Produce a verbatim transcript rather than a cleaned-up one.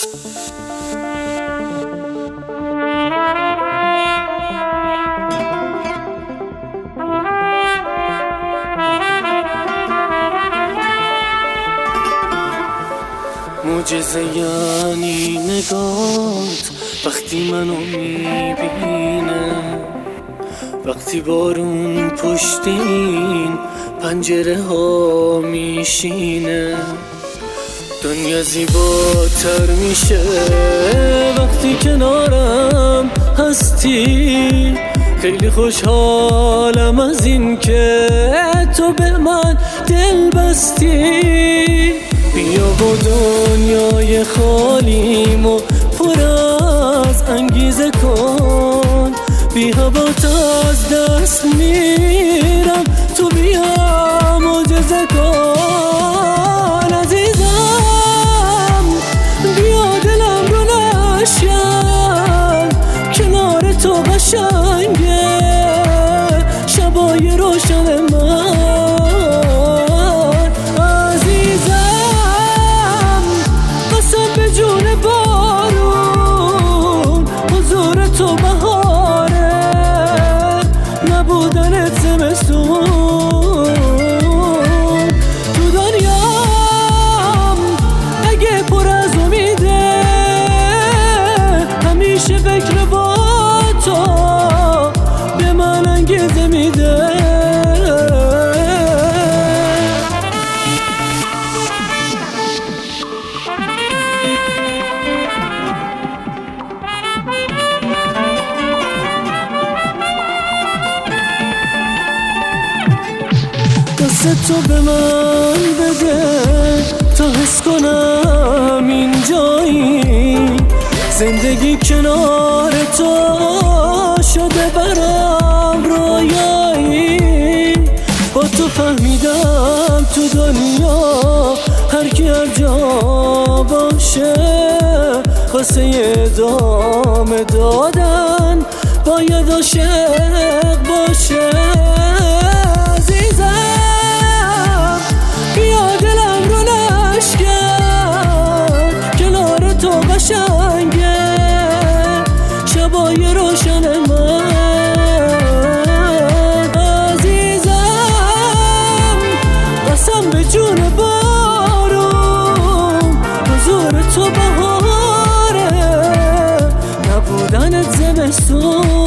معجزه یعنی نگات وقتی منو میبینه، وقتی بارون پشت این پنجره ها میشینه، دنیا زیباتر میشه وقتی کنارم هستی. خیلی خوشحالم از این که تو به من دل بستی. بیا با دنیای خالیمو پر از انگیزه کن، بی هوات از دست میرم تو بیا معجزه کن. عزیزم بیا دلم رو نشکن، کنار تو قشنگه شبای روشن من. دست تو به من بده تا حس کنم اینجایی، زندگی کنار تو شده برام رویایی. با تو فهمیدم تو دنیا هر کی هر جا باشه واسه ادامه دادن باید عاشق باشه. شبای روشن من عزیزم، قسم به جون بارون حضور تو بهاره، نبودنت زمستون.